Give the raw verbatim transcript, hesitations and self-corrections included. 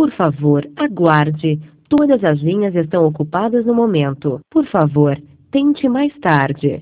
Por favor, aguarde. Todas as linhas estão ocupadas no momento. Por favor, tente mais tarde.